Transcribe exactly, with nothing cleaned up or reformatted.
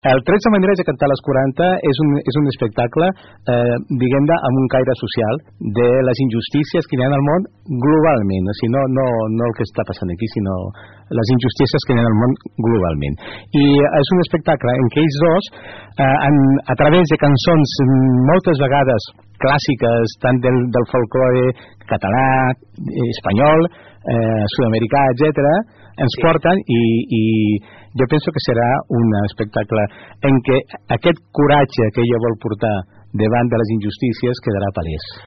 El tretze maneres de cantar les quaranta és un, és un espectacle, eh, diguem-ne, amb un caire social de les injustícies que hi ha al món globalment, o sigui, no, no, no el que està passant aquí, sinó les injustícies que hi ha al món globalment. I és un espectacle en què ells dos, eh, en, a través de cançons moltes vegades clàssiques, tant del, del folklore català, espanyol, eh, sud-americà, etcètera, ens porten i, i jo penso que serà un espectacle en què aquest coratge que ella vol portar davant de les injustícies quedarà palès.